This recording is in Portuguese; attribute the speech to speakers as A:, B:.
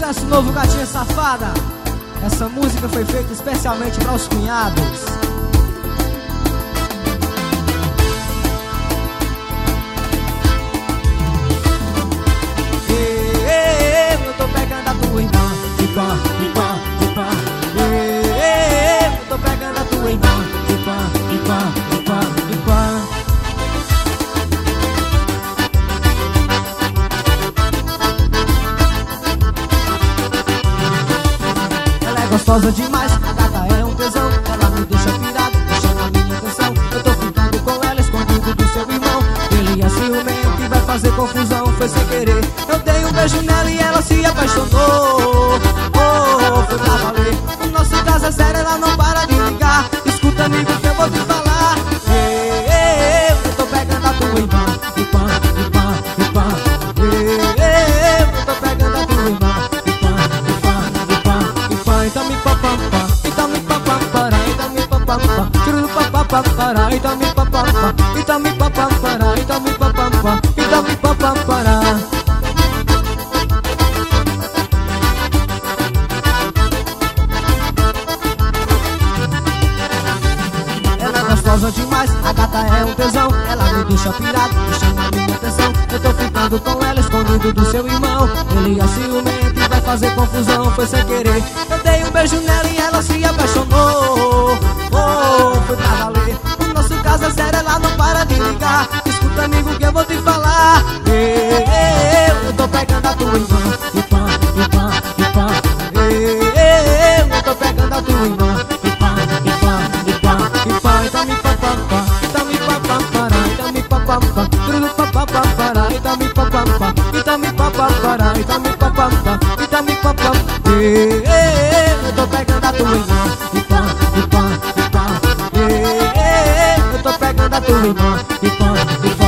A: sucesso novo, Gatinha Safada. Essa música foi feita especialmente para os cunhados. Eu tô pegando a tua irmã. Ipá, ipá, ipá. Eu tô pegando a tua irmã. Ipá, ipá, ipá, ipá. Gostosa demais, a gata é um tesão. Ela me deixa pirado, chama a minha atenção. Eu tô ficando com ela, escondido do seu irmão. Ele é ciumento e vai fazer confusão. Foi sem querer, eu dei um beijo nela e ela se apaixonou. Oh, foi pra valer. O nosso caso é sério, ela não para de ligar. Escuta, amigo, que eu vou te falar. Eu tô pegando a tua irmã. Ipá, ipá, ipá. Eu tô pegando a tua irmã. Então me papapá, então me papapá, então me papapá, tiro papapá, então me papapá, então me papapá, então me papapá, então me papapá. Ela é gostosa demais, a gata é um tesão. Ela me deixa pirado, chama a minha atenção. Eu tô ficando com ela, escondido do seu irmão. Ele é ciumento e vai fazer confusão. Foi sem querer, eu dei um beijo nela e ela se apaixonou. Oh, foi pra valer. O nosso caso é sério, ela não para de ligar. Escuta, amigo, que eu vou te falar. Eu tô pegando a tua irmã. Ipá, ipá, ipá. Eu tô pegando a tua irmã. Ipá, ipá, ipá, ipá. Então me papapá, então me papapá, então me papapá, tudo papapá, então me papapá, então me papapá, então me papapá, então me papapá. Eu tô pegando a tua irmã. Ipá, ipá, ipá. Eu tô pegando a tua irmã. Ipá, ipá.